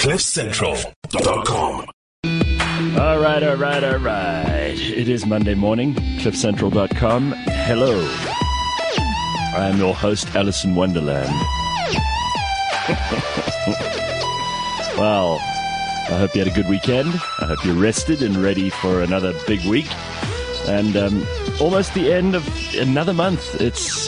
CliffCentral.com. All right. It is Monday morning, CliffCentral.com. Hello. I am your host, Alice in Wonderland. Well, I hope you had a good weekend. I hope you're rested and ready for another big week. And almost the end of another month. It's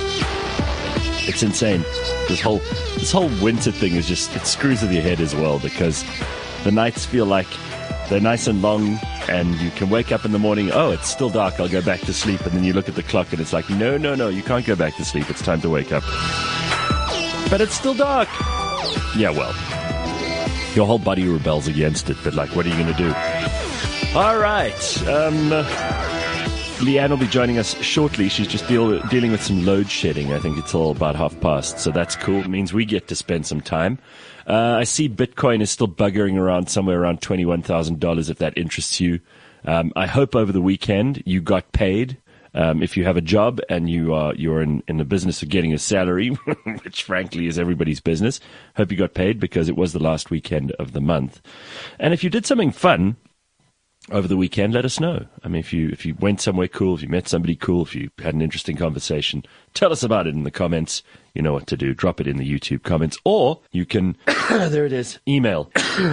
insane. This whole winter thing is just, it screws with your head as well, because the nights feel like they're nice and long, and you can wake up in the morning, oh, it's still dark, I'll go back to sleep. And then you look at the clock and it's like, no, you can't go back to sleep. It's time to wake up. But it's still dark. Yeah, well, your whole body rebels against it, but like, what are you going to do? All right. Leanne will be joining us shortly. She's just dealing with some load shedding. I think it's all about past, so that's cool. It means we get to spend some time. I see Bitcoin is still buggering around somewhere around $21,000 if that interests you. I hope over the weekend you got paid. If you have a job and you're in the business of getting a salary, which frankly is everybody's business, hope you got paid because it was the last weekend of the month. And if you did something fun over the weekend, let us know. I mean, if you went somewhere cool, if you met somebody cool, if you had an interesting conversation, tell us about it in the comments. You know what to do. Drop it in the YouTube comments, or you can, there it is, email,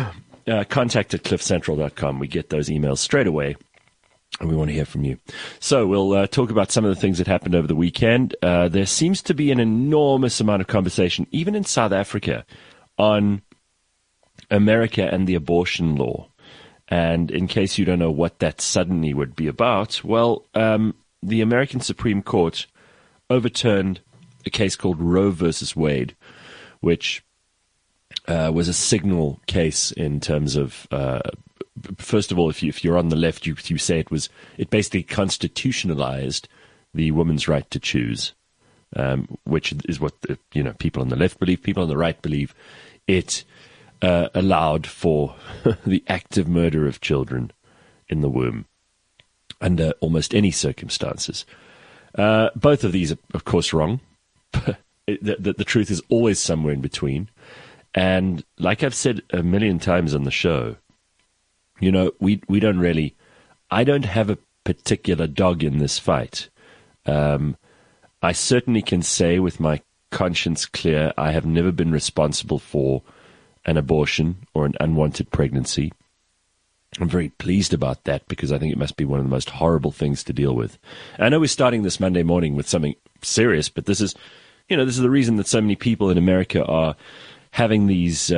contact@cliffcentral.com. We get those emails straight away, and we want to hear from you. So we'll talk about some of the things that happened over the weekend. There seems to be an enormous amount of conversation, even in South Africa, on America and the abortion law. And in case you don't know what that suddenly would be about, well, the American Supreme Court overturned a case called Roe versus Wade, which was a signal case in terms of, first of all, if you're on the left, you say it basically constitutionalized the woman's right to choose, which is what people on the left believe. People on the right believe it allowed for the active murder of children in the womb under almost any circumstances. Both of these are, of course, wrong. The truth is always somewhere in between. And like I've said a million times on the show, we don't really, I don't have a particular dog in this fight. I certainly can say with my conscience clear, I have never been responsible for an abortion or an unwanted pregnancy. I'm very pleased about that because I think it must be one of the most horrible things to deal with. I know we're starting this Monday morning with something serious, but this is the reason that so many people in America are having these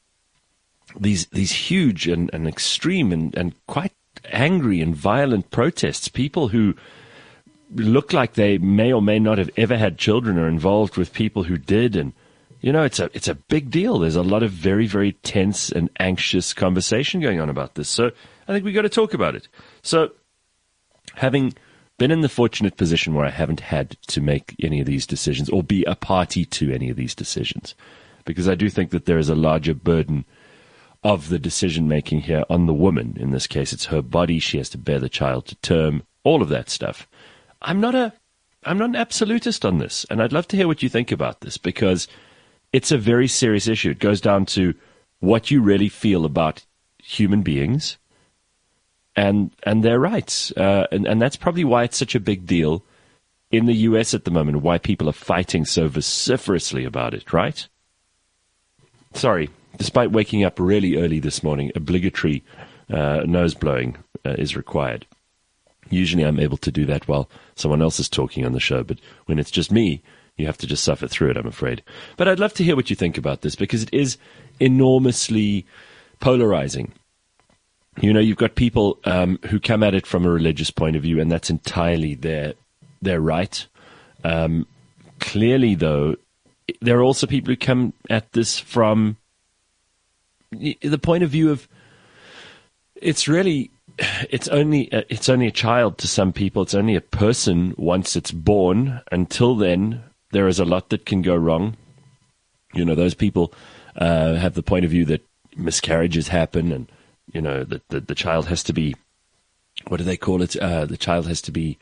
huge and extreme and quite angry and violent protests. People who look like they may or may not have ever had children are involved with people who did, and it's a big deal. There's a lot of very, very tense and anxious conversation going on about this. So I think we got to talk about it. So having been in the fortunate position where I haven't had to make any of these decisions or be a party to any of these decisions, because I do think that there is a larger burden of the decision-making here on the woman. In this case, it's her body. She has to bear the child to term, all of that stuff. I'm not an absolutist on this, and I'd love to hear what you think about this, because it's a very serious issue. It goes down to what you really feel about human beings and their rights. And that's probably why it's such a big deal in the U.S. at the moment, why people are fighting so vociferously about it, right? Sorry, despite waking up really early this morning, obligatory nose blowing is required. Usually I'm able to do that while someone else is talking on the show, but when it's just me, you have to just suffer through it, I'm afraid. But I'd love to hear what you think about this, because it is enormously polarizing. You've got people who come at it from a religious point of view, and that's entirely their right. Clearly, though, there are also people who come at this from the point of view of it's only a child to some people. It's only a person once it's born. Until then, there is a lot that can go wrong. Those people have the point of view that miscarriages happen, and that the child has to be, what do they call it? The child has to be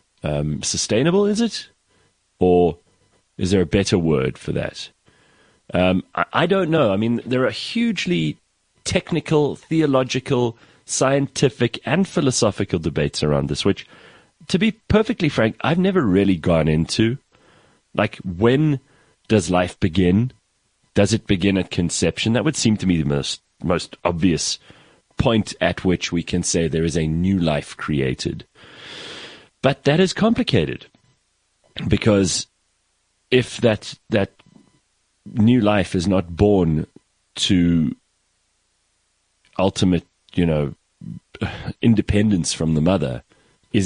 sustainable, is it? Or is there a better word for that? I don't know. I mean, there are hugely technical, theological, scientific, and philosophical debates around this, which, to be perfectly frank, I've never really gone into. Like, when does life begin? Does it begin at conception? That would seem to me the most obvious point at which we can say there is a new life created. But that is complicated, because if that new life is not born to ultimate, independence from the mother, does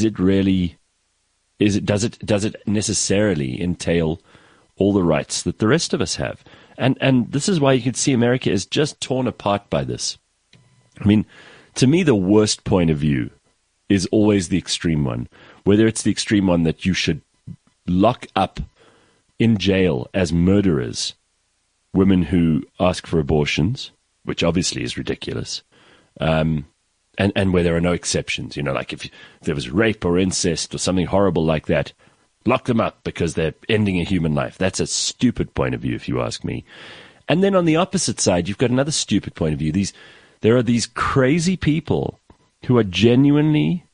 it necessarily entail all the rights that the rest of us have? And this is why you can see America is just torn apart by this. I mean, to me, the worst point of view is always the extreme one, whether it's the extreme one that you should lock up in jail as murderers women who ask for abortions, which obviously is ridiculous, and where there are no exceptions. Like if there was rape or incest or something horrible like that, lock them up because they're ending a human life. That's a stupid point of view, if you ask me. And then on the opposite side, you've got another stupid point of view. There are these crazy people who are genuinely,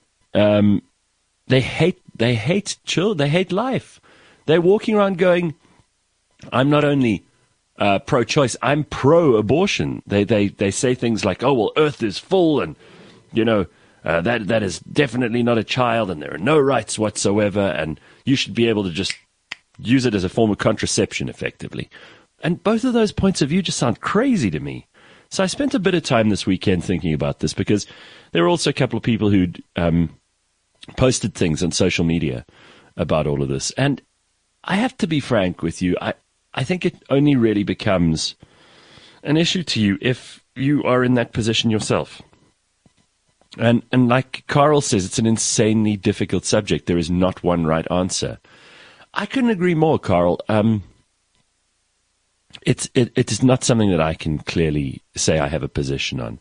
they hate children, they hate life. They're walking around going, I'm not only pro-choice, I'm pro-abortion. They say things like, oh, well, Earth is full, and, that is definitely not a child, and there are no rights whatsoever, and you should be able to just use it as a form of contraception, effectively. And both of those points of view just sound crazy to me. So I spent a bit of time this weekend thinking about this, because there were also a couple of people who'd posted things on social media about all of this. And I have to be frank with you, I think it only really becomes an issue to you if you are in that position yourself. And like Carl says, it's an insanely difficult subject. There is not one right answer. I couldn't agree more, Carl. It is not something that I can clearly say I have a position on.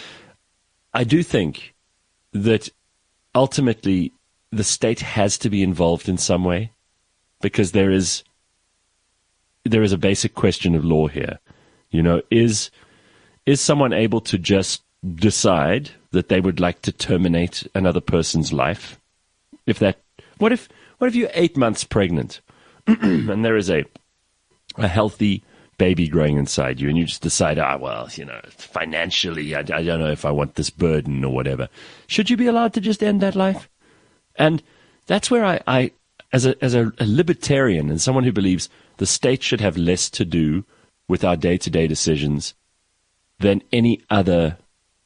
I do think that ultimately the state has to be involved in some way, because there is a basic question of law here. Is someone able to just decide that they would like to terminate another person's life? What if you're 8 months pregnant and there is a healthy baby growing inside you, and you just decide, financially, I don't know if I want this burden or whatever. Should you be allowed to just end that life? And that's where I as a libertarian and someone who believes the state should have less to do with our day-to-day decisions than any other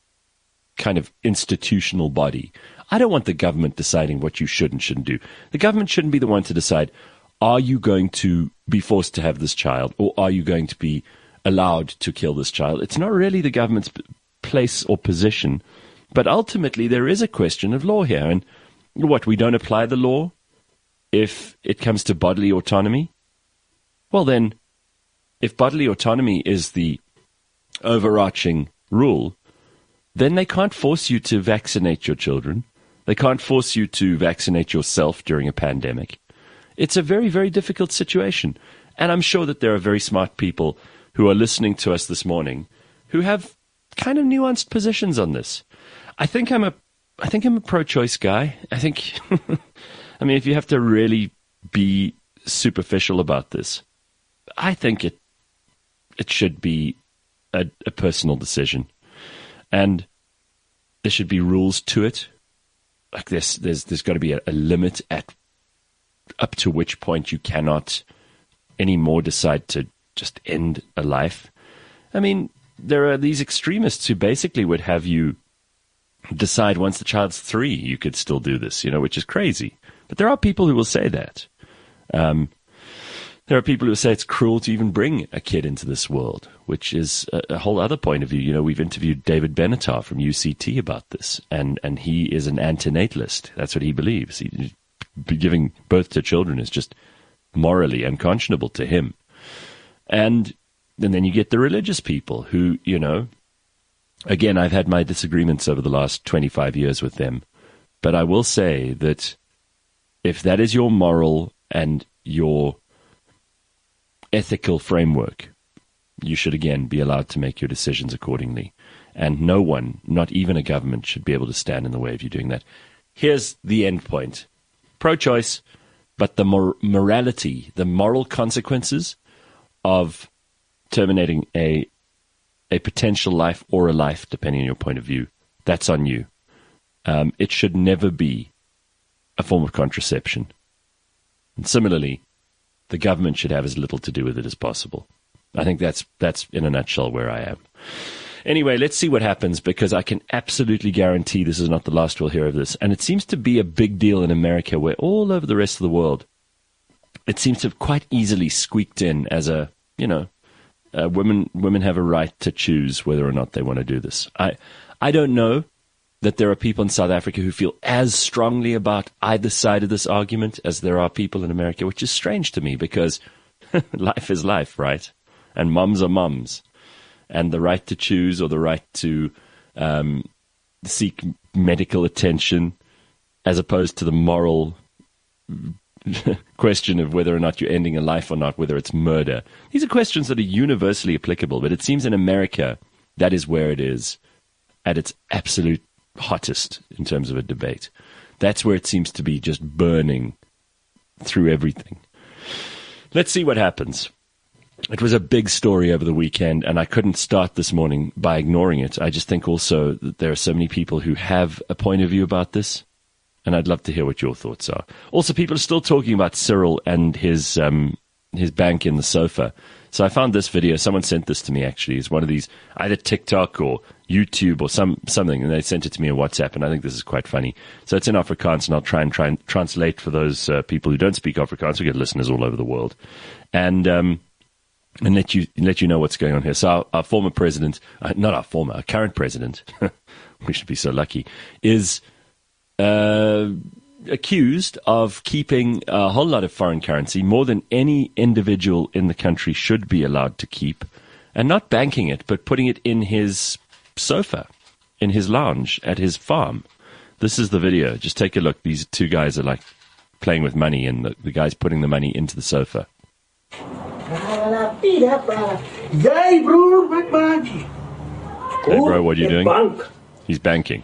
kind of institutional body. I don't want the government deciding what you should and shouldn't do. The government shouldn't be the one to decide, are you going to be forced to have this child, or are you going to be allowed to kill this child? It's not really the government's place or position, but ultimately there is a question of law here. And we don't apply the law if it comes to bodily autonomy? Well then, if bodily autonomy is the overarching rule, then they can't force you to vaccinate your children. They can't force you to vaccinate yourself during a pandemic. It's a very, very difficult situation. And I'm sure that there are very smart people who are listening to us this morning who have kind of nuanced positions on this. I think I'm a pro-choice guy. I think, if you have to really be superficial about this, I think it should be a personal decision. And there should be rules to it. Like there's got to be a limit at up to which point you cannot anymore decide to just end a life. There are these extremists who basically would have you decide once the child's 3, you could still do this, which is crazy. But there are people who will say that. There are people who say it's cruel to even bring a kid into this world, which is a whole other point of view. We've interviewed David Benatar from UCT about this, and he is an antinatalist. That's what he believes. Giving birth to children is just morally unconscionable to him. And then you get the religious people who, again, I've had my disagreements over the last 25 years with them, but I will say that if that is your moral and your ethical framework, you should again be allowed to make your decisions accordingly. And no one, not even a government, should be able to stand in the way of you doing that. Here's the end point. Pro-choice, but the morality, the moral consequences of terminating a potential life or a life, depending on your point of view, that's on you. It should never be a form of contraception. And similarly, the government should have as little to do with it as possible. I think that's in a nutshell where I am. Anyway, let's see what happens, because I can absolutely guarantee this is not the last we'll hear of this. And it seems to be a big deal in America, where all over the rest of the world, it seems to have quite easily squeaked in as women have a right to choose whether or not they want to do this. I don't know that there are people in South Africa who feel as strongly about either side of this argument as there are people in America, which is strange to me, because life is life, right? And mums are mums. And the right to choose, or the right to seek medical attention, as opposed to the moral question of whether or not you're ending a life or not, whether it's murder. These are questions that are universally applicable, but it seems in America that is where it is at its absolute hottest in terms of a debate. That's where it seems to be just burning through everything. Let's see what happens. It was a big story over the weekend, and I couldn't start this morning by ignoring it. I just think also that there are so many people who have a point of view about this, and I'd love to hear what your thoughts are. Also, people are still talking about Cyril and his bank in the sofa. So I found this video. Someone sent this to me, actually. It's one of these, either TikTok or YouTube or something, and they sent it to me on WhatsApp, and I think this is quite funny. So it's in Afrikaans, and I'll try and translate for those people who don't speak Afrikaans. We get listeners all over the world. And let you know what's going on here. So our former president, our current president, we should be so lucky, is accused of keeping a whole lot of foreign currency, more than any individual in the country should be allowed to keep, and not banking it, but putting it in his sofa, in his lounge at his farm. This is the video. Just take a look. These two guys are like playing with money, and the guy's putting the money into the sofa. Hey bro, what are you doing? He's banking.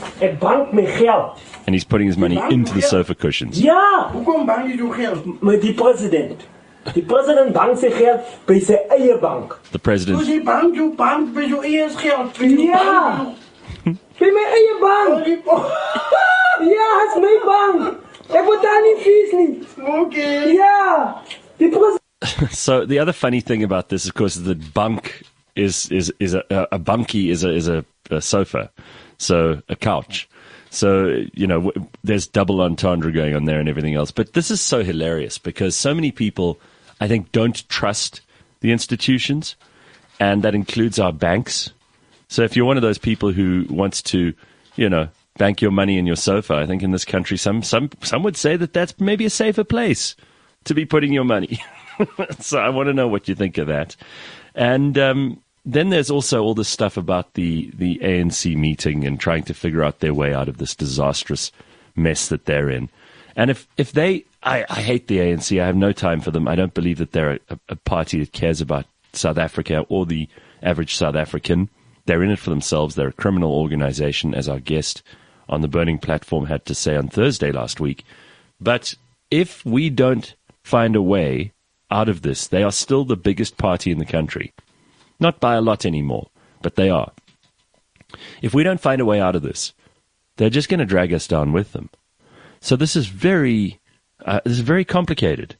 And he's putting his money into the sofa cushions. Ja! Hoekom bank jy jou geld? Met die president. Die president bank sy geld by sy eie bank. The president. Dus jy bank by jou eie geld. Ja! By my eie bank. Ja, is my bank. Ek betaal nie fees nie. Okay. Ja! Die president. So the other funny thing about this, of course, is that bunk is a bunkie is a sofa, so a couch. So, there's double entendre going on there and everything else. But this is so hilarious, because so many people, I think, don't trust the institutions, and that includes our banks. So if you're one of those people who wants to, bank your money in your sofa, I think in this country, some would say that that's maybe a safer place to be putting your money. So I want to know what you think of that. And then there's also all this stuff about the ANC meeting and trying to figure out their way out of this disastrous mess that they're in. And if they, I hate the ANC. I have no time for them. I don't believe that they're a party that cares about South Africa or the average South African. They're in it for themselves. They're a criminal organization, as our guest on the Burning Platform had to say on Thursday last week. But if we don't find a way out of this, they are still the biggest party in the country. Not by a lot anymore, but they are. If we don't find a way out of this, they're just going to drag us down with them. So this is very complicated.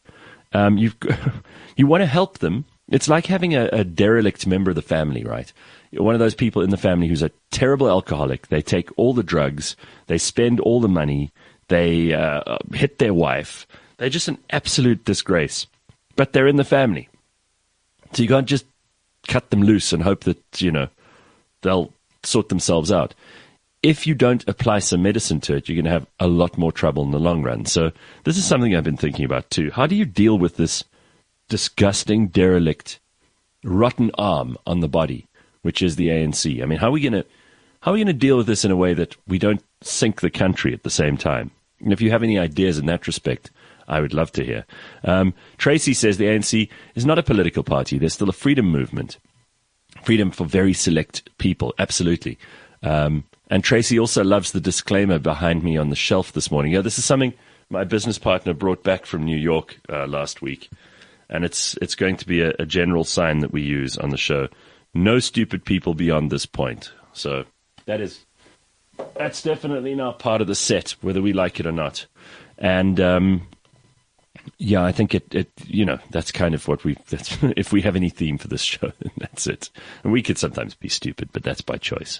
You want to help them. It's like having a derelict member of the family, right? One of those people in the family who's a terrible alcoholic. They take all the drugs. They spend all the money. They hit their wife. They're just an absolute disgrace. But they're in the family. So you can't just cut them loose and hope that, they'll sort themselves out. If you don't apply some medicine to it, you're going to have a lot more trouble in the long run. So this is something I've been thinking about too. How do you deal with this disgusting, derelict, rotten arm on the body, which is the ANC? I mean, how are we going to deal with this in a way that we don't sink the country at the same time? And if you have any ideas in that respect, I would love to hear. Tracy says the ANC is not a political party. There's still a freedom movement. Freedom for very select people, absolutely. And Tracy also loves the disclaimer behind me on the shelf this morning. Yeah, this is something my business partner brought back from New York last week, and it's going to be a general sign that we use on the show. No stupid people beyond this point. So that's definitely now part of the set, whether we like it or not. And yeah, I think it that's kind of what if we have any theme for this show, that's it. And we could sometimes be stupid, but that's by choice.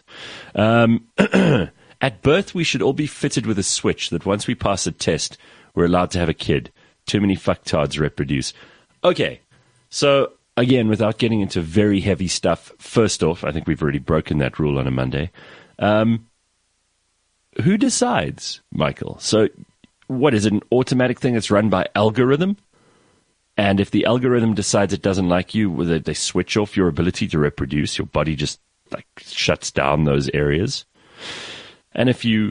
At birth, we should all be fitted with a switch that once we pass a test, we're allowed to have a kid. Too many fucktards reproduce. Okay, so again, without getting into very heavy stuff, first off, I think we've already broken that rule on a Monday. Who decides, Michael? So what is it, an automatic thing that's run by algorithm? And if the algorithm decides it doesn't like you, they switch off your ability to reproduce, your body just like shuts down those areas. And if you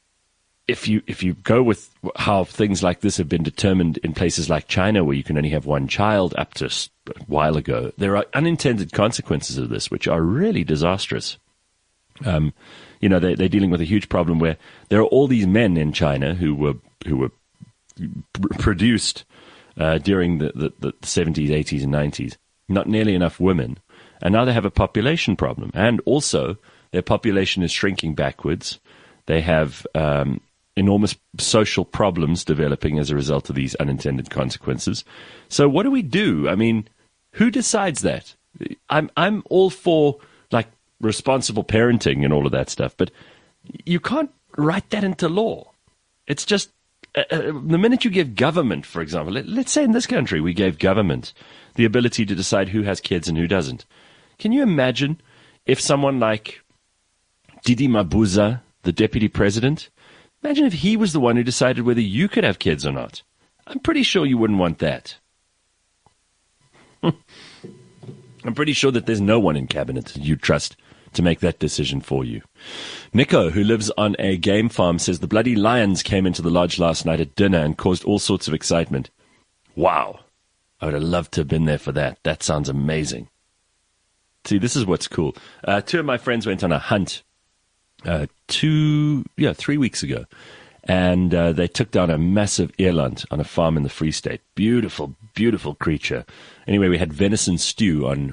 go with how things like this have been determined in places like China, where you can only have one child up to a while ago, there are unintended consequences of this, which are really disastrous. They're dealing with a huge problem where there are all these men in China who were produced during the 70s, 80s, and 90s, not nearly enough women, and now they have a population problem. And also, their population is shrinking backwards. They have enormous social problems developing as a result of these unintended consequences. So what do we do? I mean, who decides that? I'm all for like responsible parenting and all of that stuff, but you can't write that into law. It's just the minute you give government, for example, let's say in this country we gave government the ability to decide who has kids and who doesn't. Can you imagine if someone like Didi Mabuza, the deputy president, imagine if he was the one who decided whether you could have kids or not? I'm pretty sure you wouldn't want that. I'm pretty sure that there's no one in cabinet you trust to make that decision for you. Nico, who lives on a game farm, says the bloody lions came into the lodge last night at dinner and caused all sorts of excitement. Wow. I would have loved to have been there for that. That sounds amazing. See, this is what's cool. Two of my friends went on a hunt 3 weeks ago, and they took down a massive eland on a farm in the Free State. Beautiful, beautiful creature. Anyway, we had venison stew on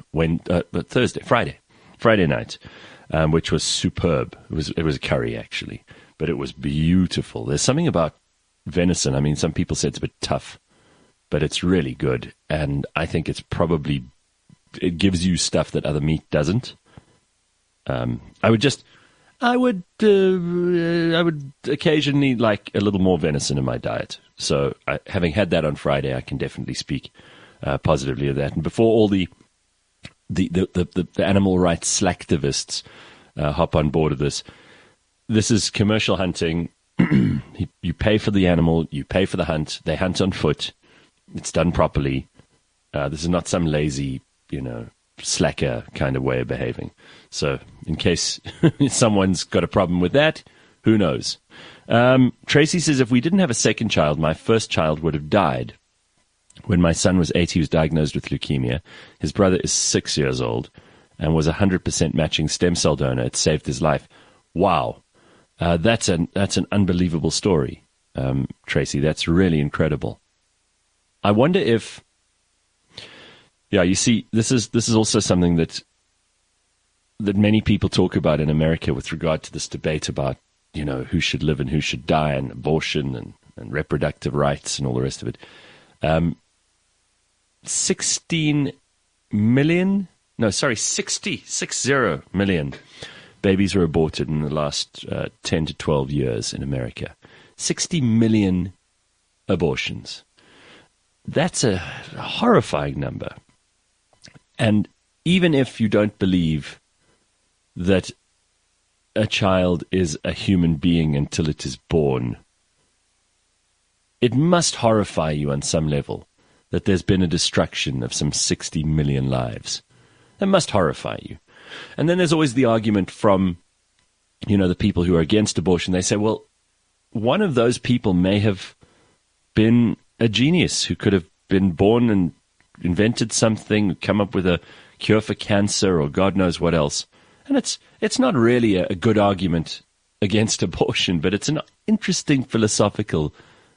Friday night, which was superb. It was a curry, actually, but it was beautiful. There's something about venison. I mean, some people say it's a bit tough, but it's really good, and I think it gives you stuff that other meat doesn't. I would occasionally like a little more venison in my diet. So having had that on Friday, I can definitely speak positively of that. And before all the animal rights slacktivists hop on board of this is commercial hunting. You pay for the animal, you pay for the hunt. They hunt on foot. It's done properly. This is not some lazy, slacker kind of way of behaving. So in case someone's got a problem with that, who knows? Tracy says, if we didn't have a second child, my first child would have died. When my son was 8, he was diagnosed with leukemia. His brother is 6 years old and was 100% matching stem cell donor. It saved his life. Wow. That's an unbelievable story, Tracy. That's really incredible. I wonder if, you see, this is also something that many people talk about in America with regard to this debate about, who should live and who should die, and abortion and reproductive rights and all the rest of it. 60 million babies were aborted in the last 10 to 12 years in America. 60 million abortions. That's a horrifying number. And even if you don't believe that a child is a human being until it is born, it must horrify you on some level that there's been a destruction of some 60 million lives. That must horrify you. And then there's always the argument from, the people who are against abortion. They say, well, one of those people may have been a genius who could have been born and invented something, come up with a cure for cancer or God knows what else. And it's not really a good argument against abortion, but it's an interesting philosophical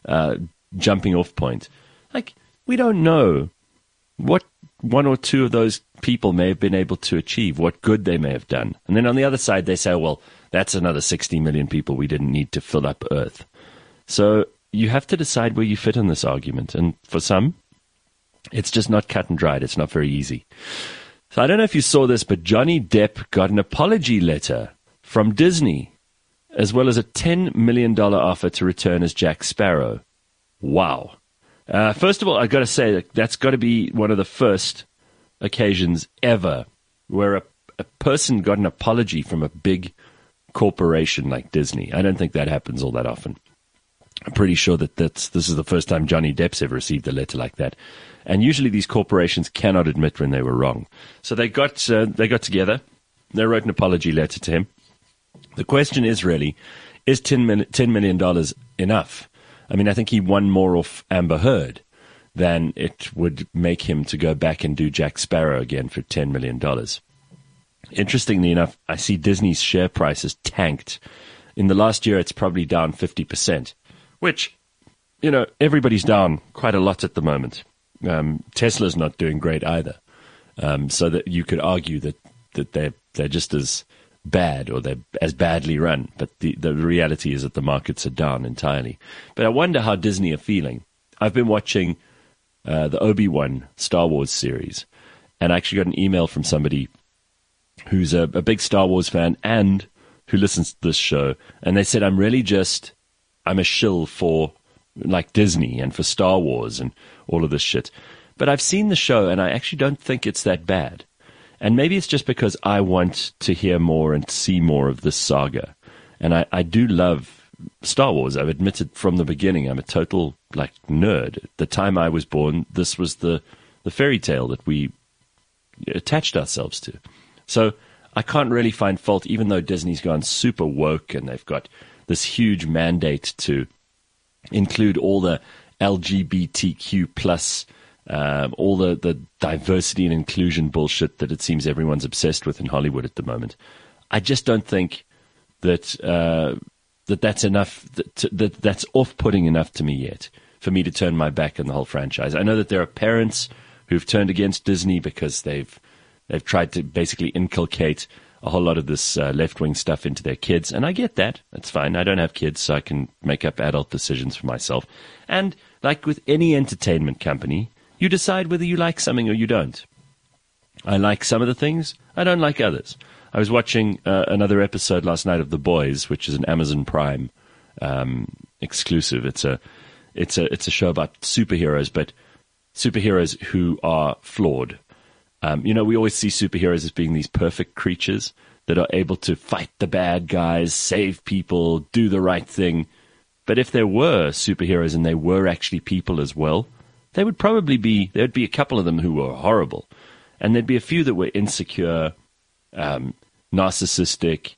jumping off point. Like, we don't know what one or two of those people may have been able to achieve, what good they may have done. And then on the other side, they say, well, that's another 60 million people we didn't need to fill up Earth. So you have to decide where you fit in this argument. And for some, it's just not cut and dried. It's not very easy. So I don't know if you saw this, but Johnny Depp got an apology letter from Disney, as well as a $10 million offer to return as Jack Sparrow. Wow. First of all, I've got to say that's got to be one of the first occasions ever where a person got an apology from a big corporation like Disney. I don't think that happens all that often. I'm pretty sure that this is the first time Johnny Depp's ever received a letter like that. And usually these corporations cannot admit when they were wrong. So they got together. They wrote an apology letter to him. The question is really, is $10 million enough? I mean, I think he won more off Amber Heard than it would make him to go back and do Jack Sparrow again for $10 million. Interestingly enough, I see Disney's share price has tanked. In the last year, it's probably down 50%, which, you know, everybody's down quite a lot at the moment. Tesla's not doing great either. So that you could argue that they're just as bad, or they're as badly run. But the reality is that the markets are down entirely. But I wonder how Disney are feeling. I've been watching the Obi-Wan Star Wars series, and I actually got an email from somebody who's a big Star Wars fan and who listens to this show, and they said, I'm a shill for like Disney and for Star Wars and all of this shit. But I've seen the show, and I actually don't think it's that bad. And maybe it's just because I want to hear more and see more of this saga. And I do love Star Wars. I've admitted from the beginning I'm a total like nerd. At the time I was born, this was the fairy tale that we attached ourselves to. So I can't really find fault, even though Disney's gone super woke and they've got this huge mandate to include all the LGBTQ plus all the diversity and inclusion bullshit that it seems everyone's obsessed with in Hollywood at the moment. I just don't think that that's enough, that's off-putting enough to me yet for me to turn my back on the whole franchise. I know that there are parents who've turned against Disney because they've tried to basically inculcate a whole lot of this left-wing stuff into their kids, and I get that. That's fine. I don't have kids, so I can make up adult decisions for myself. And like with any entertainment company, you decide whether you like something or you don't. I like some of the things. I don't like others. I was watching another episode last night of The Boys, which is an Amazon Prime exclusive. It's a show about superheroes, but superheroes who are flawed. We always see superheroes as being these perfect creatures that are able to fight the bad guys, save people, do the right thing. But if there were superheroes and they were actually people as well, there'd be a couple of them who were horrible. And there'd be a few that were insecure, narcissistic,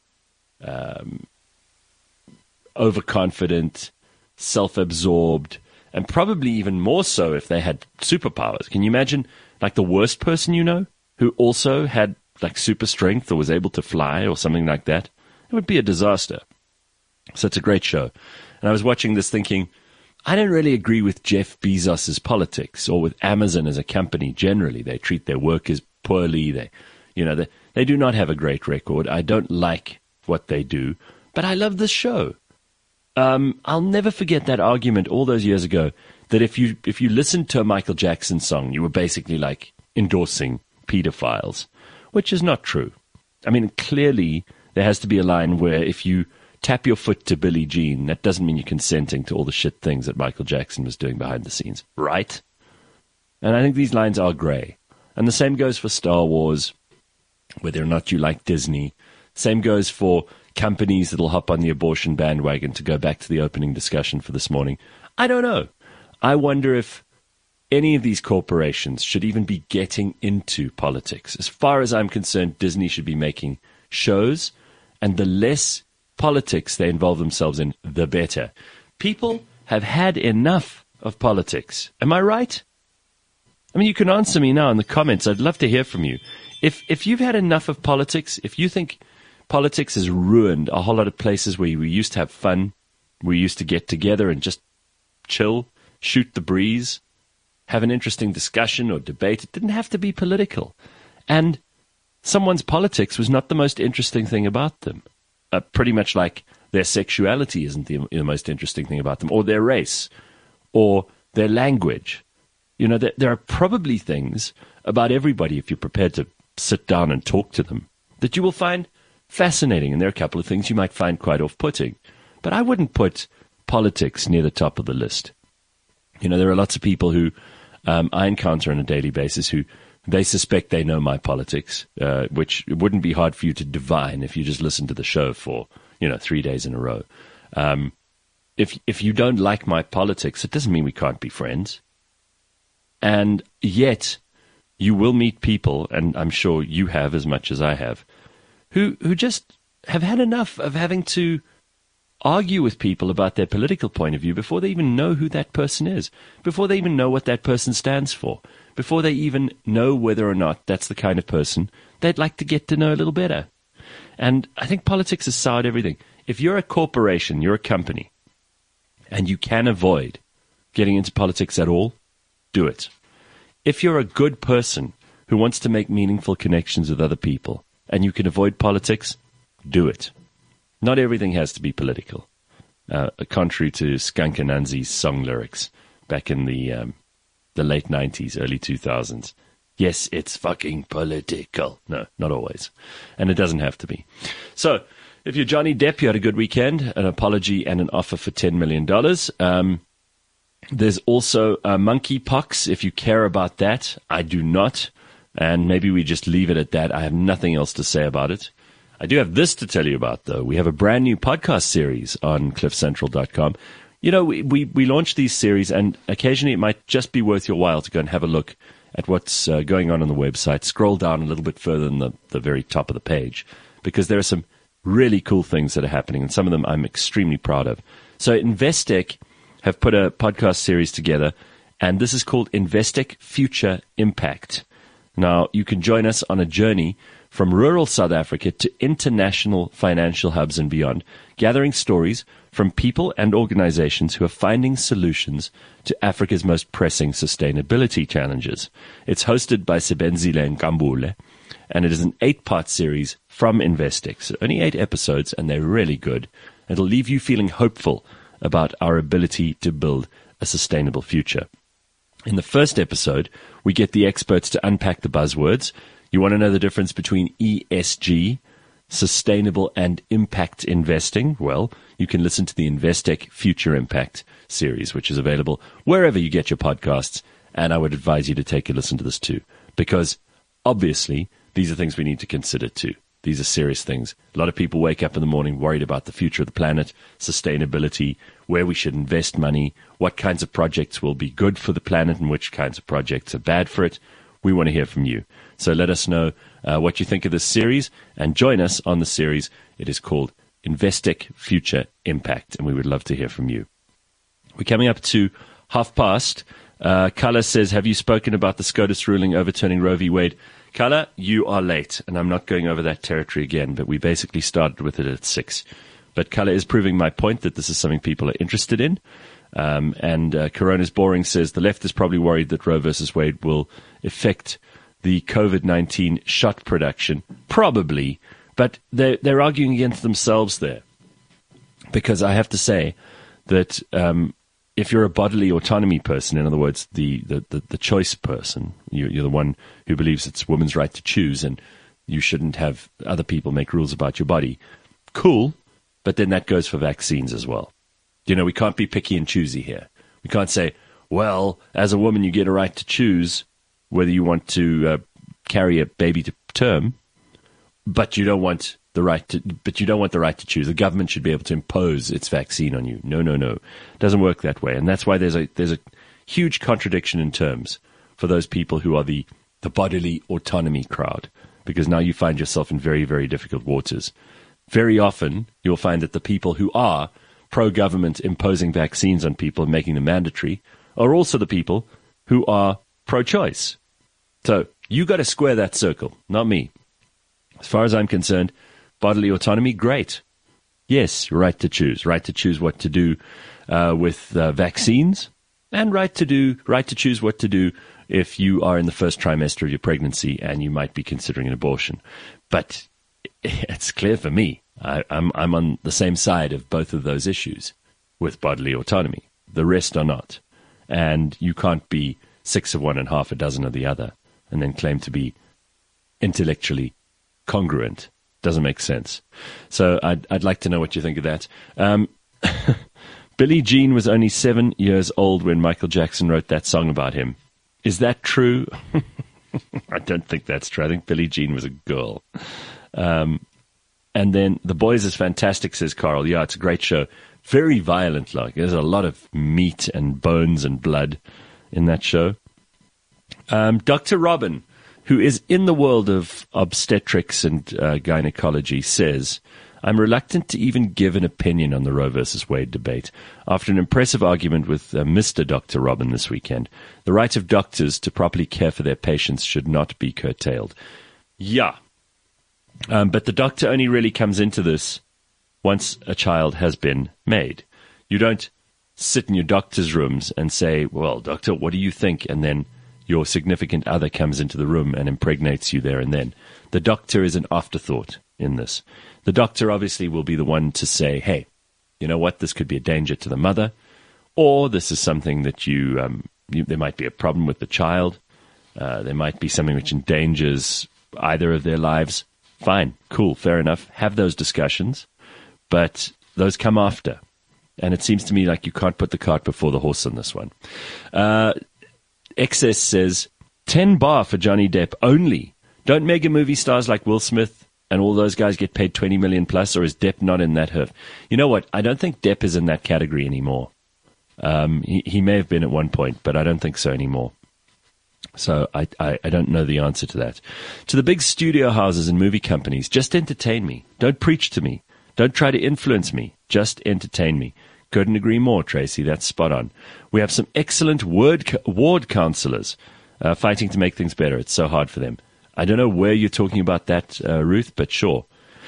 overconfident, self-absorbed, and probably even more so if they had superpowers. Can you imagine, like, the worst person you know who also had, like, super strength or was able to fly or something like that? It would be a disaster. So it's a great show. And I was watching this thinking, I don't really agree with Jeff Bezos' politics or with Amazon as a company generally. They treat their workers poorly. They do not have a great record. I don't like what they do, but I love this show. I'll never forget that argument all those years ago that if you listened to a Michael Jackson song, you were basically like endorsing pedophiles, which is not true. I mean, clearly there has to be a line where if you tap your foot to Billie Jean, that doesn't mean you're consenting to all the shit things that Michael Jackson was doing behind the scenes, right? And I think these lines are gray. And the same goes for Star Wars, whether or not you like Disney. Same goes for companies that'll hop on the abortion bandwagon, to go back to the opening discussion for this morning. I don't know. I wonder if any of these corporations should even be getting into politics. As far as I'm concerned, Disney should be making shows, and the less politics they involve themselves in, the better. People have had enough of politics. Am I right? I mean, you can answer me now in the comments. I'd love to hear from you. If you've had enough of politics, if you think politics has ruined a whole lot of places where we used to have fun, we used to get together and just chill, shoot the breeze, have an interesting discussion or debate. It didn't have to be political. And someone's politics was not the most interesting thing about them. Pretty much like their sexuality isn't the most interesting thing about them, or their race, or their language. You know, there are probably things about everybody, if you're prepared to sit down and talk to them, that you will find fascinating. And there are a couple of things you might find quite off-putting. But I wouldn't put politics near the top of the list. You know, there are lots of people who I encounter on a daily basis who they suspect they know my politics, which it wouldn't be hard for you to divine if you just listen to the show for, 3 days in a row. If you don't like my politics, it doesn't mean we can't be friends. And yet, you will meet people, and I'm sure you have as much as I have, who just have had enough of having to argue with people about their political point of view before they even know who that person is, before they even know what that person stands for, before they even know whether or not that's the kind of person they'd like to get to know a little better. And I think politics has soured everything. If you're a corporation, you're a company, and you can avoid getting into politics at all, do it. If you're a good person who wants to make meaningful connections with other people, and you can avoid politics, do it. Not everything has to be political, contrary to Skunk Anansi's song lyrics back in the late 90s, early 2000s. Yes, it's fucking political. No, not always. And it doesn't have to be. So, if you're Johnny Depp, you had a good weekend, an apology and an offer for $10 million. There's also monkeypox, if you care about that. I do not. And maybe we just leave it at that. I have nothing else to say about it. I do have this to tell you about, though. We have a brand new podcast series on cliffcentral.com. You know, we launched these series, and occasionally it might just be worth your while to go and have a look at what's going on the website. Scroll down a little bit further than the very top of the page, because there are some really cool things that are happening, and some of them I'm extremely proud of. So Investec have put a podcast series together, and this is called Investec Future Impact. Now, you can join us on a journey from rural South Africa to international financial hubs and beyond, gathering stories from people and organizations who are finding solutions to Africa's most pressing sustainability challenges. It's hosted by Sibenzile Nkambule, and it is an 8-part series from Investec. So only 8 episodes, and they're really good. It'll leave you feeling hopeful about our ability to build a sustainable future. In the first episode, we get the experts to unpack the buzzwords. You want to know the difference between ESG, sustainable, and impact investing? Well, you can listen to the Investec Future Impact series, which is available wherever you get your podcasts. And I would advise you to take a listen to this too, because obviously these are things we need to consider too. These are serious things. A lot of people wake up in the morning worried about the future of the planet, sustainability, where we should invest money, what kinds of projects will be good for the planet and which kinds of projects are bad for it. We want to hear from you. So let us know what you think of this series, and join us on the series. It is called Investec Future Impact, and we would love to hear from you. We're coming up to past. Kala says, have you spoken about the SCOTUS ruling overturning Roe v. Wade? Kala, you are late, and I'm not going over that territory again, but we basically started with it at 6. But Kala is proving my point that this is something people are interested in. And Corona's Boring says, the left is probably worried that Roe versus Wade will affect the COVID-19 shot production. Probably, but they're arguing against themselves there. Because I have to say that if you're a bodily autonomy person, in other words, the choice person, you're the one who believes it's a woman's right to choose and you shouldn't have other people make rules about your body. Cool, but then that goes for vaccines as well. You know, we can't be picky and choosy here. We can't say, well, as a woman, you get a right to choose whether you want to carry a baby to term, but you don't want the right to choose. The government should be able to impose its vaccine on you. No. It doesn't work that way. And that's why there's a huge contradiction in terms for those people who are the bodily autonomy crowd, because now you find yourself in very, very difficult waters. Very often, you'll find that the people who are pro-government imposing vaccines on people and making them mandatory are also the people who are pro-choice. So you got to square that circle, not me. As far as I'm concerned, bodily autonomy, great. Yes, right to choose what to do with vaccines, and right to choose what to do if you are in the first trimester of your pregnancy and you might be considering an abortion. But it's clear for me, I'm on the same side of both of those issues with bodily autonomy. The rest are not. And you can't be 6 of one and half a dozen of the other and then claim to be intellectually congruent. Doesn't make sense. So I'd like to know what you think of that. Billie Jean was only 7 years old when Michael Jackson wrote that song about him. Is that true? I don't think that's true. I think Billie Jean was a girl. And then The Boys is fantastic, says Carl. Yeah, it's a great show. Very violent, like. There's a lot of meat and bones and blood in that show. Dr. Robin, who is in the world of obstetrics and gynecology, says, I'm reluctant to even give an opinion on the Roe versus Wade debate. After an impressive argument with Mr. Dr. Robin this weekend, the right of doctors to properly care for their patients should not be curtailed. Yeah. But the doctor only really comes into this once a child has been made. You don't sit in your doctor's rooms and say, well, doctor, what do you think? And then your significant other comes into the room and impregnates you there and then. The doctor is an afterthought in this. The doctor obviously will be the one to say, hey, you know what, this could be a danger to the mother, or this is something that there might be a problem with the child, there might be something which endangers either of their lives. Fine, cool, fair enough. Have those discussions, but those come after. And it seems to me like you can't put the cart before the horse on this one. Excess says, 10 bar for Johnny Depp only. Don't mega movie stars like Will Smith and all those guys get paid 20 million plus, or is Depp not in that herd? You know what? I don't think Depp is in that category anymore. He may have been at one point, but I don't think so anymore. So I don't know the answer to that. To the big studio houses and movie companies, just entertain me. Don't preach to me. Don't try to influence me. Just entertain me. Couldn't agree more, Tracy. That's spot on. We have some excellent ward counselors fighting to make things better. It's so hard for them. I don't know where you're talking about that, Ruth, but sure.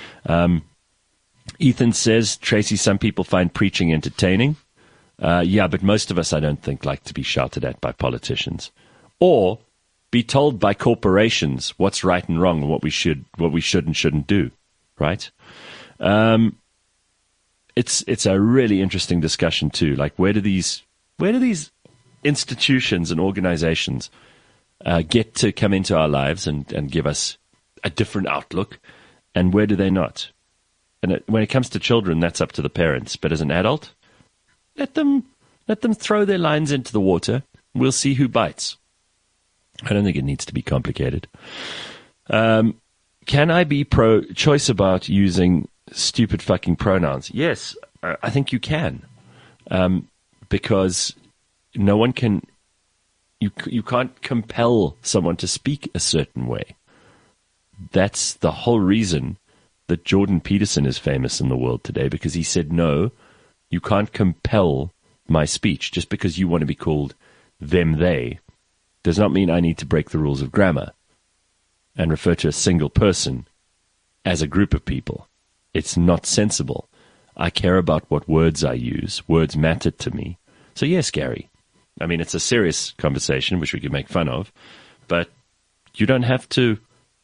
Ethan says, Tracy, some people find preaching entertaining. Yeah, but most of us, I don't think, like to be shouted at by politicians. Or be told by corporations what's right and wrong and what we should and shouldn't do, right? It's a really interesting discussion too. Like, where do these institutions and organizations get to come into our lives and give us a different outlook, and where do they not? And when it comes to children, that's up to the parents. But as an adult, let them throw their lines into the water. We'll see who bites. I don't think it needs to be complicated. Can I be pro-choice about using stupid fucking pronouns? Yes, I think you can. Because no one can... You can't compel someone to speak a certain way. That's the whole reason that Jordan Peterson is famous in the world today, because he said, no, you can't compel my speech. Just because you want to be called them, they, does not mean I need to break the rules of grammar and refer to a single person as a group of people. It's not sensible. I care about what words I use. Words matter to me. So yes, Gary. I mean, it's a serious conversation, which we could make fun of, but you don't have to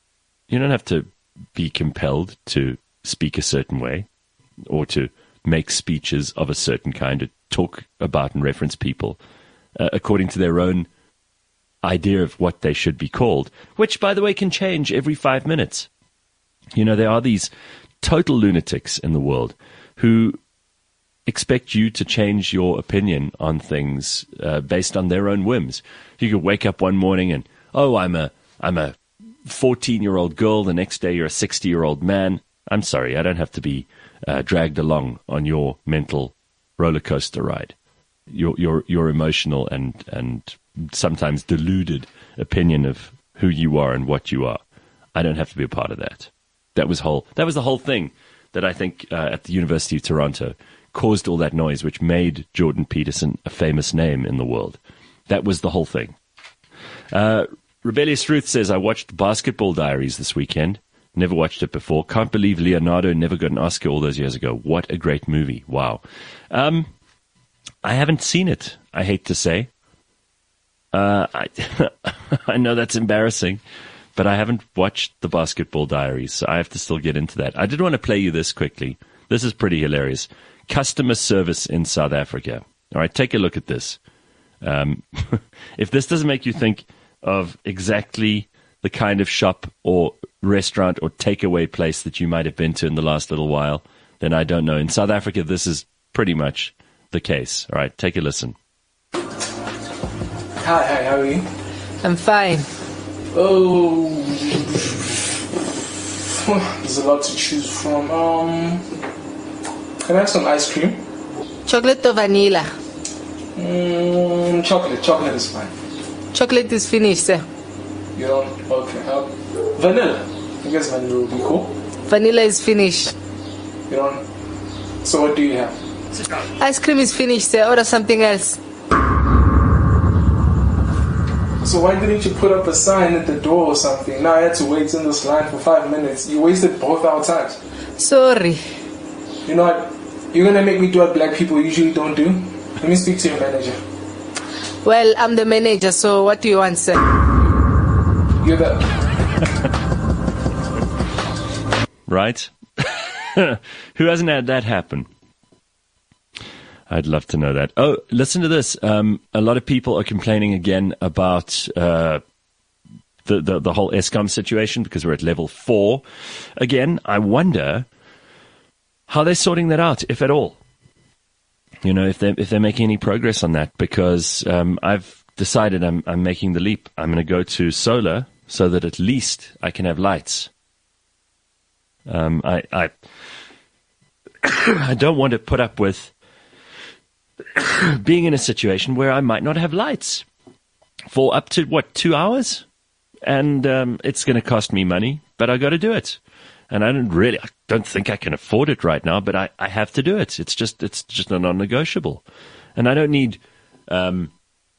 be compelled to speak a certain way or to make speeches of a certain kind, to talk about and reference people according to their own idea of what they should be called, which, by the way, can change every 5 minutes. You know, there are these total lunatics in the world who expect you to change your opinion on things based on their own whims. You could wake up one morning and, oh, I'm a 14-year-old girl. The next day you're a 60-year-old man. I'm sorry, I don't have to be dragged along on your mental roller coaster ride. Your emotional and sometimes deluded opinion of who you are and what you are. I don't have to be a part of that. That was the whole thing that I think at the University of Toronto caused all that noise, which made Jordan Peterson a famous name in the world. That was the whole thing. Rebellious Ruth says, I watched Basketball Diaries this weekend. Never watched it before. Can't believe Leonardo never got an Oscar all those years ago. What a great movie. Wow. I haven't seen it, I hate to say. I know that's embarrassing, but I haven't watched the Basketball Diaries, so I have to still get into that. I did want to play you this quickly. This is pretty hilarious. Customer service in South Africa. All right, take a look at this. If this doesn't make you think of exactly the kind of shop or restaurant or takeaway place that you might have been to in the last little while, then I don't know. In South Africa, this is pretty much the case. All right, take a listen. Hi, how are you? I'm fine. Oh, there's a lot to choose from. Can I have some ice cream? Chocolate or vanilla? Chocolate. Chocolate is fine. Chocolate is finished, sir. You don't? Okay. Vanilla. I guess vanilla would be cool. Vanilla is finished. You don't? So what do you have? Ice cream is finished, sir. Order something else. So why didn't you put up a sign at the door or something? Now I had to wait in this line for 5 minutes. You wasted both our times. Sorry. You know what? You're going to make me do what black people usually don't do? Let me speak to your manager. Well, I'm the manager, so what do you want, sir? You're the... Right? Who hasn't had that happen? I'd love to know that. Oh, listen to this. A lot of people are complaining again about the whole Eskom situation because we're at level 4. Again, I wonder how they're sorting that out, if at all. You know, if they're making any progress on that, because I've decided I'm making the leap. I'm going to go to solar so that at least I can have lights. I I don't want to put up with being in a situation where I might not have lights for up to 2 hours, and it's going to cost me money, but I got to do it. And I don't think I can afford it right now, but I have to do it. It's just a non-negotiable. And I don't need the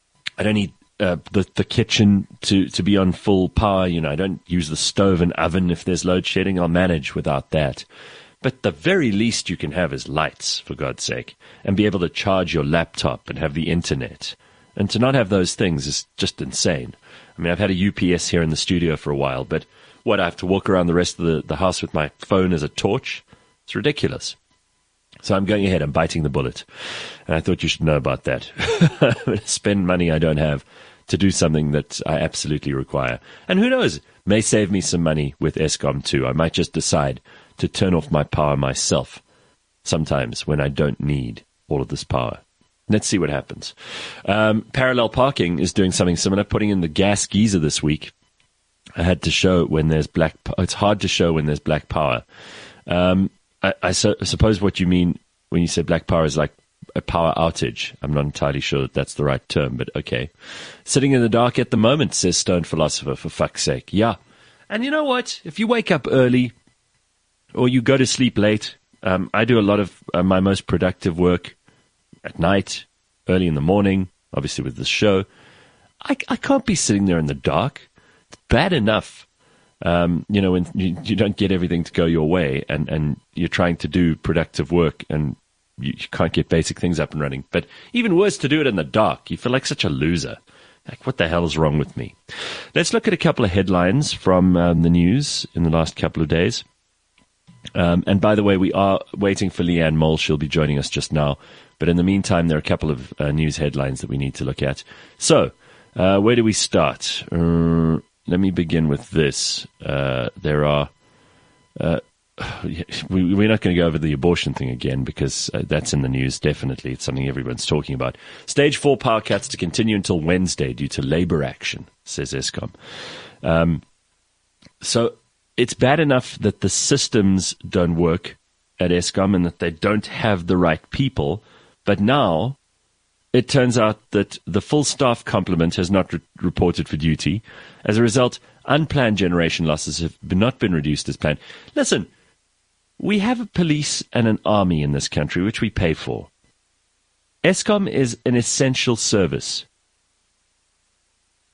kitchen to be on full power. You know, I don't use the stove and oven. If there's load shedding, I'll manage without that. But the very least you can have is lights, for God's sake, and be able to charge your laptop and have the internet. And to not have those things is just insane. I mean, I've had a UPS here in the studio for a while, but I have to walk around the rest of the house with my phone as a torch? It's ridiculous. So I'm going ahead. I'm biting the bullet. And I thought you should know about that. I'm going to spend money I don't have to do something that I absolutely require. And who knows, may save me some money with Eskom too. I might just decide to turn off my power myself sometimes when I don't need all of this power. Let's see what happens. Parallel Parking is doing something similar, putting in the gas geyser this week. I had to show when there's it's hard to show when there's black power. I suppose what you mean when you say black power is like a power outage. I'm not entirely sure that's the right term, but okay. Sitting in the dark at the moment, says Stone Philosopher, for fuck's sake. Yeah. And you know what? If you wake up early or you go to sleep late, I do a lot of my most productive work at night, early in the morning, obviously with this show. I can't be sitting there in the dark. It's bad enough, when you don't get everything to go your way and you're trying to do productive work and you can't get basic things up and running. But even worse, to do it in the dark. You feel like such a loser. Like, what the hell is wrong with me? Let's look at a couple of headlines from the news in the last couple of days. And by the way, we are waiting for Leanne Mole. She'll be joining us just now. But in the meantime, there are a couple of news headlines that we need to look at. So, where do we start? Let me begin with this. There are... we're not going to go over the abortion thing again because that's in the news, definitely. It's something everyone's talking about. Stage 4 power cuts to continue until Wednesday due to labor action, says Eskom. So it's bad enough that the systems don't work at Eskom and that they don't have the right people, but now it turns out that the full staff complement has not reported for duty. As a result, unplanned generation losses have not been reduced as planned. Listen, we have a police and an army in this country, which we pay for. Eskom is an essential service.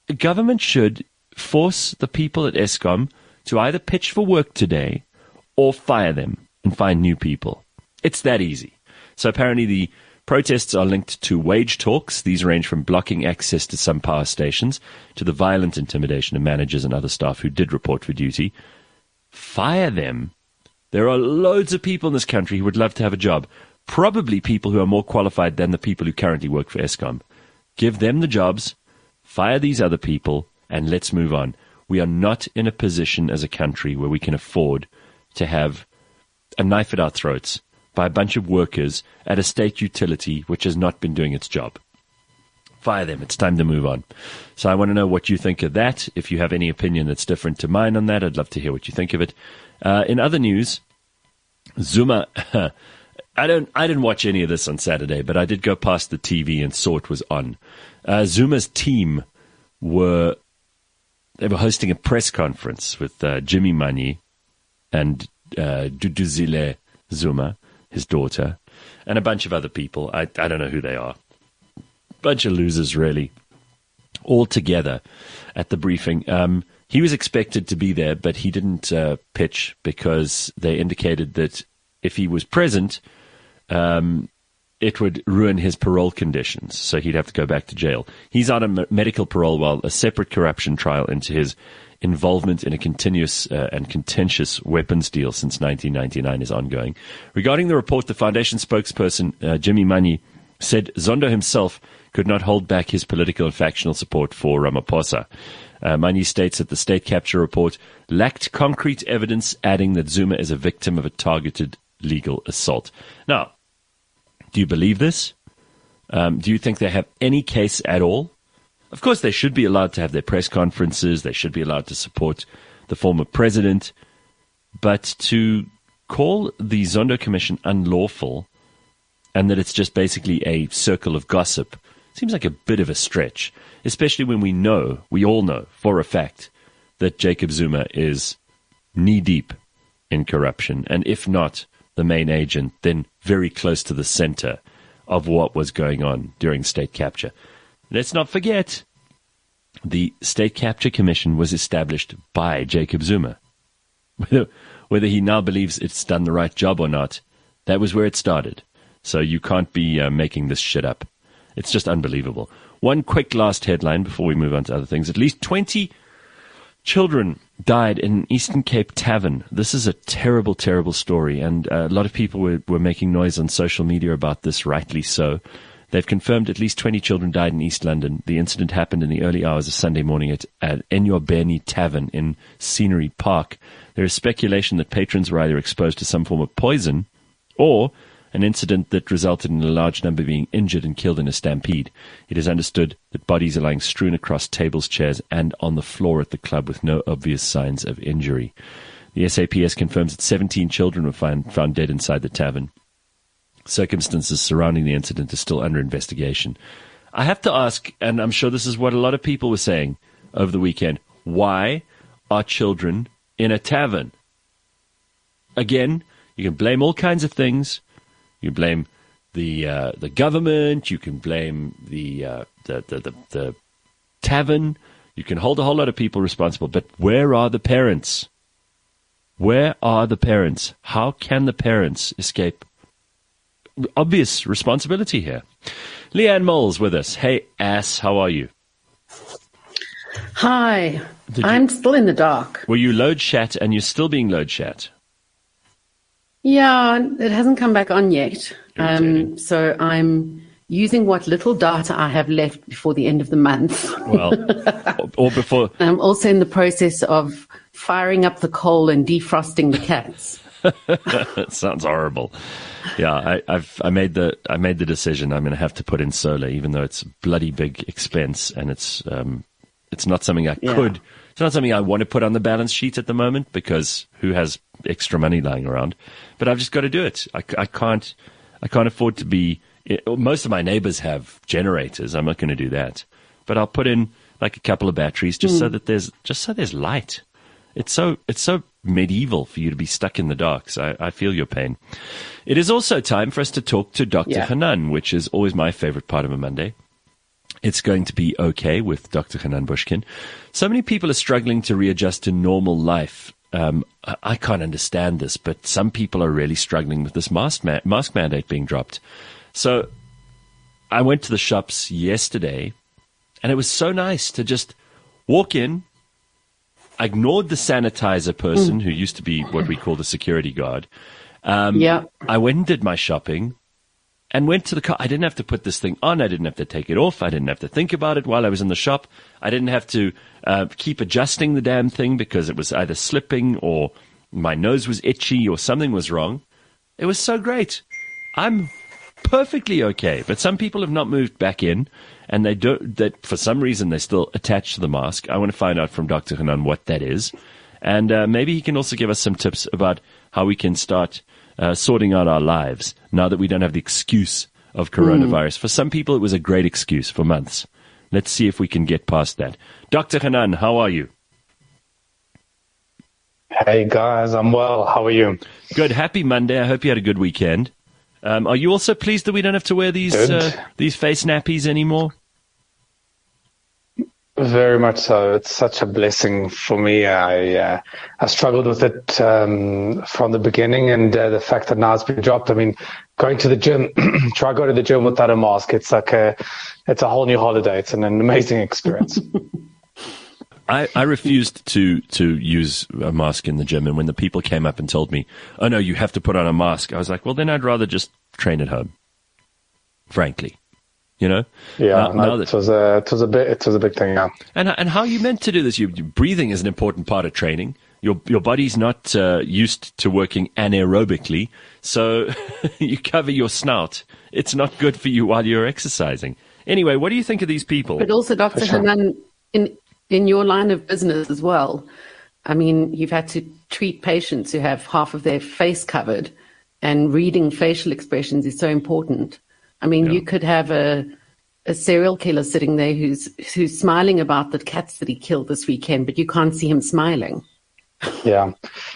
government should force the people at Eskom to either pitch for work today or fire them and find new people. It's that easy. So apparently the protests are linked to wage talks. These range from blocking access to some power stations to the violent intimidation of managers and other staff who did report for duty. Fire them. There are loads of people in this country who would love to have a job. Probably people who are more qualified than the people who currently work for Eskom. Give them the jobs, fire these other people, and let's move on. We are not in a position as a country where we can afford to have a knife at our throats by a bunch of workers at a state utility which has not been doing its job. Fire them. It's time to move on. So I want to know what you think of that. If you have any opinion that's different to mine on that, I'd love to hear what you think of it. In other news, Zuma, I didn't watch any of this on Saturday, but I did go past the TV and saw it was on. Zuma's team were hosting a press conference with Jimmy Manyi and Duduzile Zuma, his daughter, and a bunch of other people. I don't know who they are. Bunch of losers, really, all together at the briefing. He was expected to be there, but he didn't pitch because they indicated that if he was present, it would ruin his parole conditions, so he'd have to go back to jail. He's on a medical parole while a separate corruption trial into his involvement in a continuous and contentious weapons deal since 1999 is ongoing. Regarding the report, the foundation spokesperson, Jimmy Manyi, said Zondo himself could not hold back his political and factional support for Ramaphosa. Manyi states that the state capture report lacked concrete evidence, adding that Zuma is a victim of a targeted legal assault. Now, do you believe this? Do you think they have any case at all? Of course, they should be allowed to have their press conferences. They should be allowed to support the former president. But to call the Zondo Commission unlawful and that it's just basically a circle of gossip seems like a bit of a stretch, especially when we all know for a fact that Jacob Zuma is knee-deep in corruption, and if not the main agent, then very close to the center of what was going on during state capture. Let's not forget, the State Capture Commission was established by Jacob Zuma. Whether he now believes it's done the right job or not, that was where it started. So you can't be making this shit up. It's just unbelievable. One quick last headline before we move on to other things. At least 20 children died in an Eastern Cape tavern. This is a terrible, terrible story, and a lot of people were making noise on social media about this, rightly so. They've confirmed at least 20 children died in East London. The incident happened in the early hours of Sunday morning at Enyobeni Tavern in Scenery Park. There is speculation that patrons were either exposed to some form of poison or an incident that resulted in a large number being injured and killed in a stampede. It is understood that bodies are lying strewn across tables, chairs, and on the floor at the club with no obvious signs of injury. The SAPS confirms that 17 children were found dead inside the tavern. Circumstances surrounding the incident are still under investigation. I have to ask, and I'm sure this is what a lot of people were saying over the weekend, why are children in a tavern? Again, you can blame all kinds of things. You blame the government. You can blame the tavern. You can hold a whole lot of people responsible. But where are the parents? Where are the parents? How can the parents escape obvious responsibility here? Leanne Moles with us. Hey, ass, how are you? Hi. I'm still in the dark. Were you load shat and you're still being load shat? Yeah, it hasn't come back on yet. So I'm using what little data I have left before the end of the month. Well, or before. I'm also in the process of firing up the coal and defrosting the cats. That sounds horrible. Yeah, I made the decision. I'm going to have to put in solar, even though it's a bloody big expense, and it's not something I could. It's not something I want to put on the balance sheet at the moment because who has extra money lying around? But I've just got to do it. I can't afford to be. Most of my neighbors have generators. I'm not going to do that. But I'll put in like a couple of batteries so that there's light. It's so medieval for you to be stuck in the dark. So I feel your pain. It is also time for us to talk to Dr. Hanan, which is always my favorite part of a Monday. it's going to be okay with Dr. Hanan Bushkin. So many people are struggling to readjust to normal life. I can't understand this, but some people are really struggling with this mask mandate being dropped. So I went to the shops yesterday, and it was so nice to just walk in. I ignored the sanitizer person who used to be what we call the security guard. I went and did my shopping and went to the car. I didn't have to put this thing on. I didn't have to take it off. I didn't have to think about it while I was in the shop. I didn't have to keep adjusting the damn thing because it was either slipping or my nose was itchy or something was wrong. It was so great. I'm perfectly okay. But some people have not moved back in, and they don't. That for some reason they're still attached to the mask. I want to find out from Dr. Hanan what that is, and maybe he can also give us some tips about how we can start sorting out our lives now that we don't have the excuse of coronavirus. For some people, it was a great excuse for months. Let's see if we can get past that. Dr. Hanan, how are you? Hey guys, I'm well. How are you? Good. Happy Monday. I hope you had a good weekend. Are you also pleased that we don't have to wear these face nappies anymore? Very much so. It's such a blessing for me. I struggled with it from the beginning, and the fact that now it's been dropped. I mean, going to the gym, try go to the gym without a mask. It's like it's a whole new holiday. It's an amazing experience. I refused to use a mask in the gym, and when the people came up and told me, "Oh no, you have to put on a mask," I was like, "Well, then I'd rather just train at home." Frankly. You know? Yeah, it was a big thing, yeah. And how are you meant to do this? Breathing is an important part of training. Your body's not used to working anaerobically, so you cover your snout. It's not good for you while you're exercising. Anyway, what do you think of these people? But also, Dr. Hanan, in your line of business as well, I mean, you've had to treat patients who have half of their face covered, and reading facial expressions is so important. I mean, you could have a serial killer sitting there who's smiling about the cats that he killed this weekend, but you can't see him smiling. Yeah.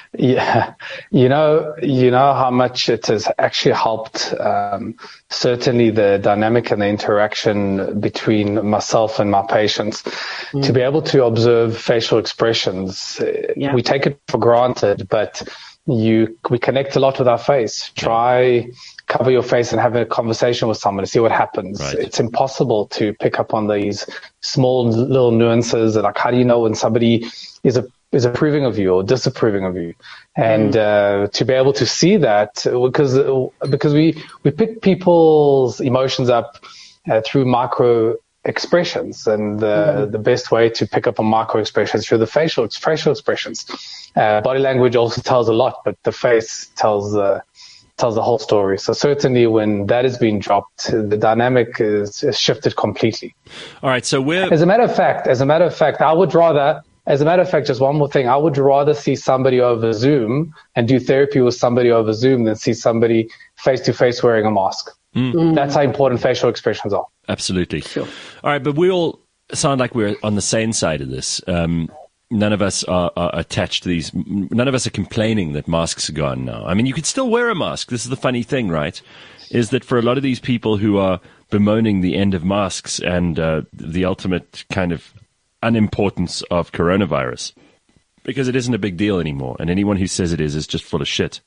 You know how much it has actually helped. Certainly, the dynamic and the interaction between myself and my patients to be able to observe facial expressions. Yeah. We take it for granted, but we connect a lot with our face. Try cover your face and have a conversation with someone to see what happens. Right. It's impossible to pick up on these small little nuances. Like, how do you know when somebody is approving of you or disapproving of you? And to be able to see that, because we pick people's emotions up through micro expressions, and the best way to pick up on micro expressions through the facial expressions. Body language also tells a lot, but the face tells the whole story. So certainly when that is being dropped, the dynamic is shifted completely. All right. So as a matter of fact, I would rather, just one more thing, I would rather see somebody over Zoom and do therapy with somebody over Zoom than see somebody face to face wearing a mask. That's how important facial expressions are. Absolutely. Sure. All right. But we all sound like we're on the same side of this. None of us are attached to these. None of us are complaining that masks are gone now. I mean, you could still wear a mask. This is the funny thing, right? Is that for a lot of these people who are bemoaning the end of masks and the ultimate kind of unimportance of coronavirus, because it isn't a big deal anymore, and anyone who says it is just full of shit.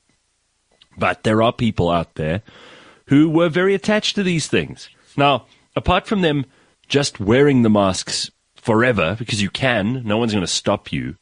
But there are people out there who were very attached to these things. Now, apart from them just wearing the masks forever, because you can, no one's going to stop you.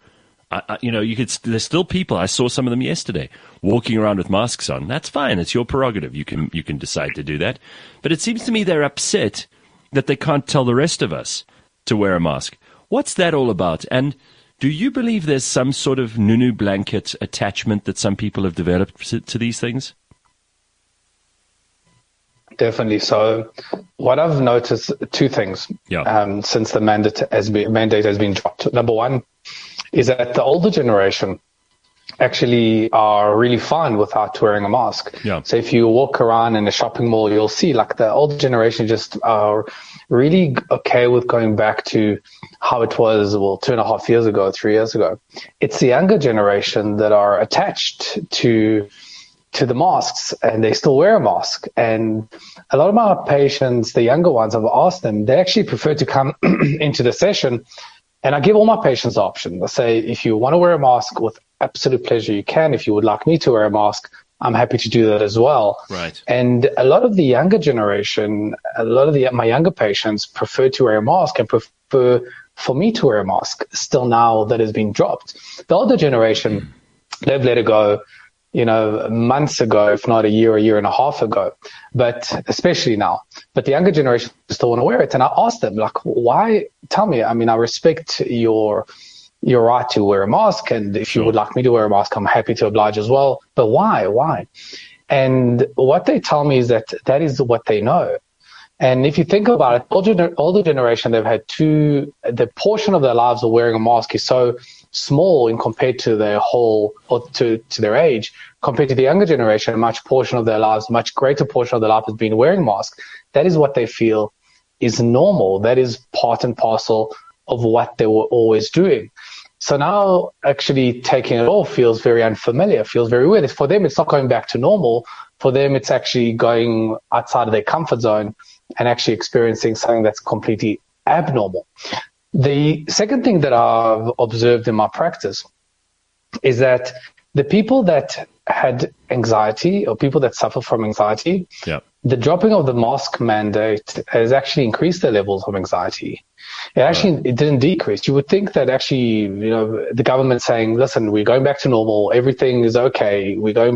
There's still people, I saw some of them yesterday, walking around with masks on. That's fine. It's your prerogative. You can decide to do that. But it seems to me they're upset that they can't tell the rest of us to wear a mask. What's that all about? And do you believe there's some sort of Nunu blanket attachment that some people have developed to these things? Definitely. So what I've noticed, two things since the mandate has been dropped. Number one is that the older generation actually are really fine without wearing a mask. Yeah. So if you walk around in a shopping mall, you'll see like the older generation just are really okay with going back to how it was, 2.5 years ago, 3 years ago. It's the younger generation that are attached to to the masks, and they still wear a mask. And a lot of my patients, the younger ones, I've asked them, they actually prefer to come into the session, and I give all my patients the option. I say, if you want to wear a mask, with absolute pleasure you can. If you would like me to wear a mask, I'm happy to do that as well. Right. And a lot of the younger generation, my younger patients prefer to wear a mask and prefer for me to wear a mask still now that has been dropped. The older generation, they've let it go, months ago, if not a year and a half ago, but especially now. But the younger generation still want to wear it. And I asked them, like, why? Tell me. I mean, I respect your right to wear a mask. And if you would like me to wear a mask, I'm happy to oblige as well. But why? Why? And what they tell me is that is what they know. And if you think about it, older generation, they've had the portion of their lives of wearing a mask is so small in compared to their whole, or to their age, compared to the younger generation, much greater portion of their life has been wearing masks. That is what they feel is normal. That is part and parcel of what they were always doing. So now actually taking it off feels very unfamiliar, feels very weird. For them, it's not going back to normal. For them, it's actually going outside of their comfort zone and actually experiencing something that's completely abnormal. The second thing that I've observed in my practice is that the people that had anxiety, or people that suffer from anxiety, the dropping of the mask mandate has actually increased their levels of anxiety. It didn't decrease. You would think that actually, the government saying, listen, we're going back to normal, everything is okay,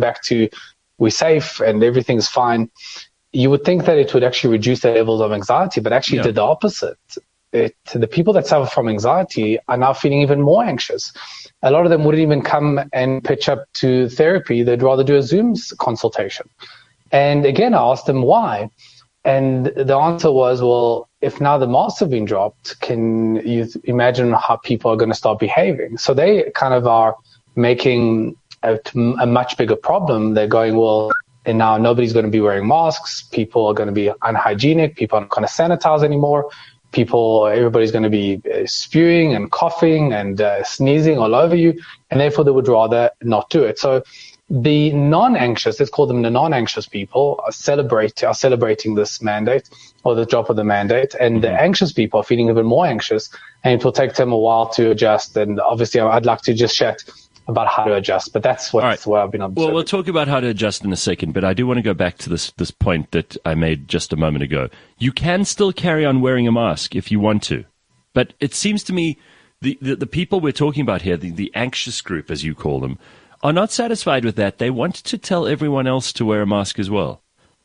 we're safe and everything's fine. You would think that it would actually reduce their levels of anxiety, but actually did the opposite. The people that suffer from anxiety are now feeling even more anxious. A lot of them wouldn't even come and pitch up to therapy. They'd rather do a Zoom consultation. And again, I asked them why. And the answer was, well, if now the masks have been dropped, can you imagine how people are going to start behaving? So they kind of are making a much bigger problem. They're going, well, and now nobody's going to be wearing masks. People are going to be unhygienic. People aren't going to sanitize anymore. Everybody's going to be spewing and coughing and sneezing all over you. And therefore they would rather not do it. So the non-anxious, let's call them the non-anxious people, are celebrating this mandate or the drop of the mandate. And the anxious people are feeling even more anxious, and it will take them a while to adjust. And obviously I'd like to just chat about how to adjust, but that's what I've been observing. Well, we'll talk about how to adjust in a second, but I do want to go back to this point that I made just a moment ago. You can still carry on wearing a mask if you want to, but it seems to me the people we're talking about here, the anxious group, as you call them, are not satisfied with that. They want to tell everyone else to wear a mask as well.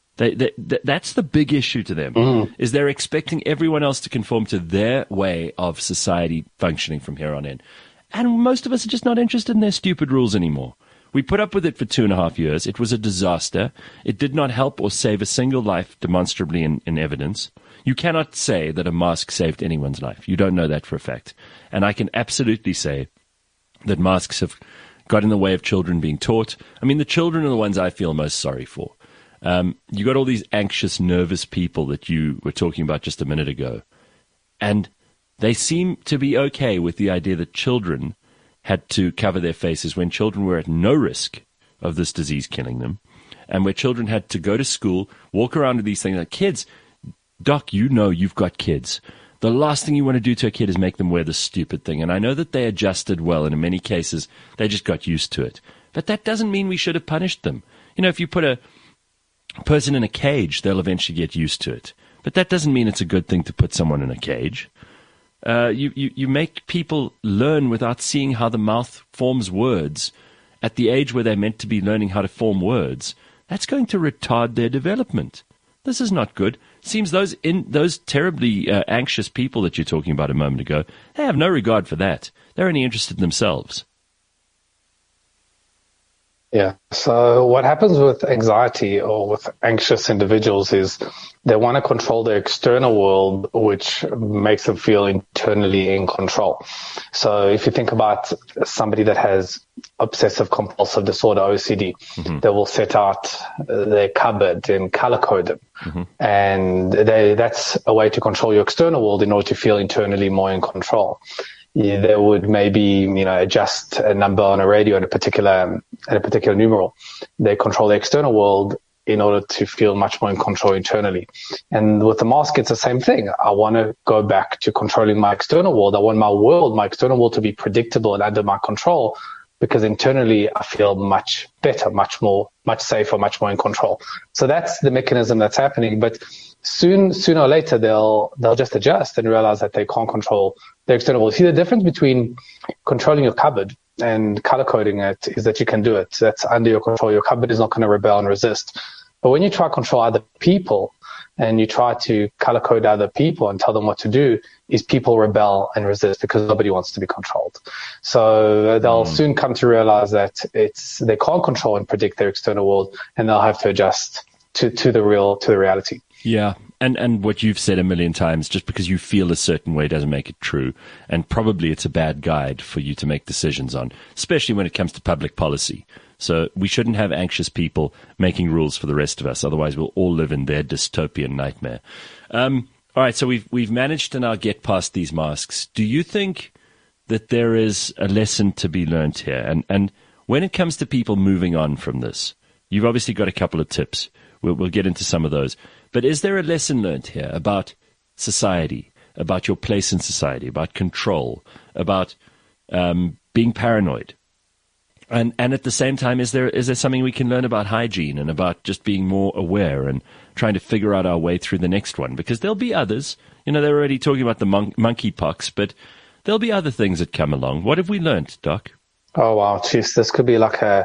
That's the big issue to them, is they're expecting everyone else to conform to their way of society functioning from here on in. And most of us are just not interested in their stupid rules anymore. We put up with it for 2.5 years. It was a disaster. It did not help or save a single life demonstrably in evidence. You cannot say that a mask saved anyone's life. You don't know that for a fact. And I can absolutely say that masks have got in the way of children being taught. I mean, the children are the ones I feel most sorry for. You got all these anxious, nervous people that you were talking about just a minute ago. And they seem to be okay with the idea that children had to cover their faces when children were at no risk of this disease killing them, and where children had to go to school, walk around with these things like, kids, Doc, you've got kids. The last thing you want to do to a kid is make them wear this stupid thing. And I know that they adjusted well, and in many cases, they just got used to it. But that doesn't mean we should have punished them. If you put a person in a cage, they'll eventually get used to it. But that doesn't mean it's a good thing to put someone in a cage. You make people learn without seeing how the mouth forms words at the age where they're meant to be learning how to form words. That's going to retard their development. This is not good. Seems those terribly anxious people that you're talking about a moment ago, they have no regard for that. They're only interested in themselves. Yeah. So what happens with anxiety or with anxious individuals is they want to control their external world, which makes them feel internally in control. So if you think about somebody that has obsessive compulsive disorder, OCD, they will set out their cupboard and color code them. And that's a way to control your external world in order to feel internally more in control. they would maybe, adjust a number on a radio at a particular numeral. They control the external world in order to feel much more in control internally. And with the mask, it's the same thing. I want to go back to controlling my external world. I want my external world to be predictable and under my control, because internally I feel much better, much safer, much more in control. So that's the mechanism that's happening. But sooner or later, they'll just adjust and realize that they can't control their external world. See, the difference between controlling your cupboard and color coding it is that you can do it. That's under your control. Your cupboard is not going to rebel and resist. But when you try to control other people and you try to color code other people and tell them what to do, is people rebel and resist because nobody wants to be controlled. So they'll soon come to realize that they can't control and predict their external world, and they'll have to adjust to the reality. Yeah. And what you've said a million times, just because you feel a certain way doesn't make it true. And probably it's a bad guide for you to make decisions on, especially when it comes to public policy. So we shouldn't have anxious people making rules for the rest of us. Otherwise, we'll all live in their dystopian nightmare. All right. So we've managed to now get past these masks. Do you think that there is a lesson to be learned here? And when it comes to people moving on from this, you've obviously got a couple of tips. We'll get into some of those. But is there a lesson learned here about society, about your place in society, about control, about being paranoid? And at the same time, is there something we can learn about hygiene and about just being more aware and trying to figure out our way through the next one? Because there'll be others. They're already talking about the monkeypox, but there'll be other things that come along. What have we learned, Doc? Oh, wow. Jeez, this could be like a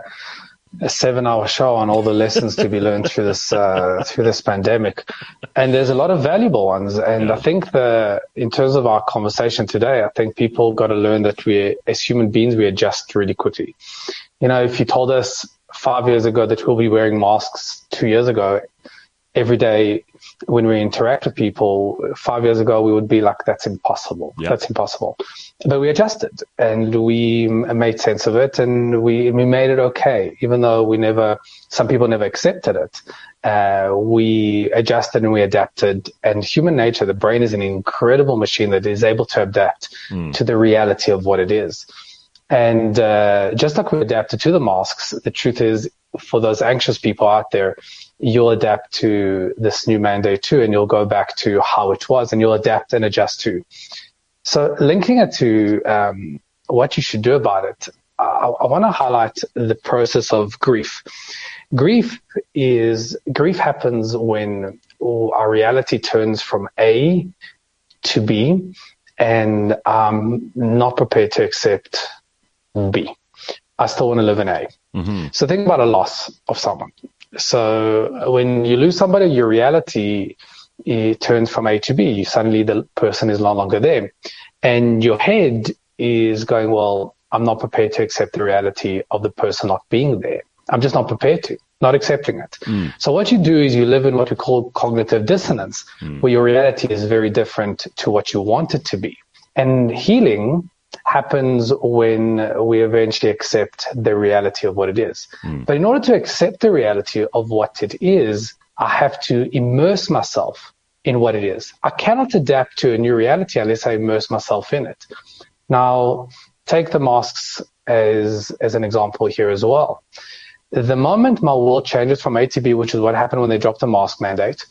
7-hour show on all the lessons to be learned through this pandemic. And there's a lot of valuable ones. And I think in terms of our conversation today, I think people got to learn that as human beings, we adjust really quickly. If you told us 5 years ago that we'll be wearing masks 2 years ago, every day when we interact with people, 5 years ago, we would be like, that's impossible. Yep. That's impossible. But we adjusted and we made sense of it, and we made it okay, even though some people never accepted it. We adjusted and we adapted, and human nature, the brain is an incredible machine that is able to adapt to the reality of what it is. And just like we adapted to the masks, the truth is, for those anxious people out there, you'll adapt to this new mandate too, and you'll go back to how it was, and you'll adapt and adjust too. So linking it to what you should do about it, I want to highlight the process of grief. Grief happens when our reality turns from A to B, and I'm not prepared to accept B. I still want to live in A. Mm-hmm. So think about a loss of someone. So when you lose somebody, your reality turns from A to B. Suddenly the person is no longer there. And your head is going, well, I'm not prepared to accept the reality of the person not being there. I'm just not prepared to, not accepting it. So what you do is you live in what we call cognitive dissonance, where your reality is very different to what you want it to be. And healing happens when we eventually accept the reality of what it is. But in order to accept the reality of what it is, I have to immerse myself in what it is. I cannot adapt to a new reality unless I immerse myself in it. Now, take the masks as an example here as well. The moment my world changes from A to B, which is what happened when they dropped the mask mandate,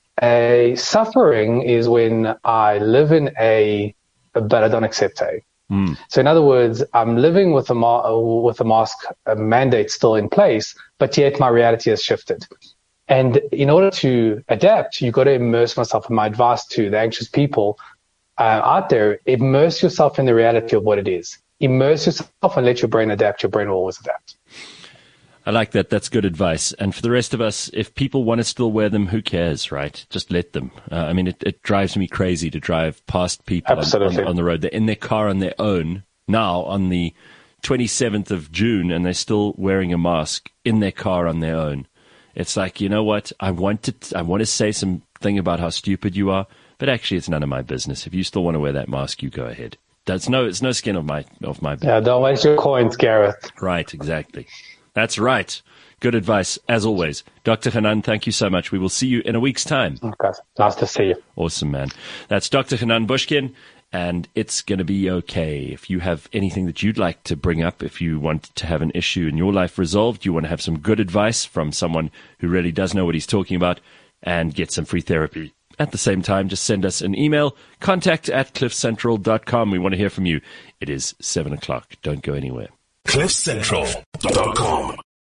suffering is when I live in A, but I don't accept A. So in other words, I'm living with the mask mandate still in place, but yet my reality has shifted. And in order to adapt, you've got to immerse myself. And my advice to the anxious people out there, immerse yourself in the reality of what it is. Immerse yourself and let your brain adapt. Your brain will always adapt. I like that. That's good advice. And for the rest of us, if people want to still wear them, who cares, right? Just let them. I mean, it drives me crazy to drive past people on the road. They're in their car on their own now on the 27th of June, and they're still wearing a mask in their car on their own. It's like, you know what? I want to say something about how stupid you are, but actually it's none of my business. If you still want to wear that mask, you go ahead. It's no skin of my back. Yeah, don't waste your coins, Gareth. Right, exactly. That's right. Good advice, as always. Dr. Hanan, thank you so much. We will see you in a week's time. Okay. Nice to see you. Awesome, man. That's Dr. Hanan Bushkin. and it's going to be okay. If you have anything that you'd like to bring up, if you want to have an issue in your life resolved, you want to have some good advice from someone who really does know what he's talking about, and get some free therapy at the same time, just send us an email, contact@cliffcentral.com. We want to hear from you. It is 7 o'clock. Don't go anywhere. cliffcentral.com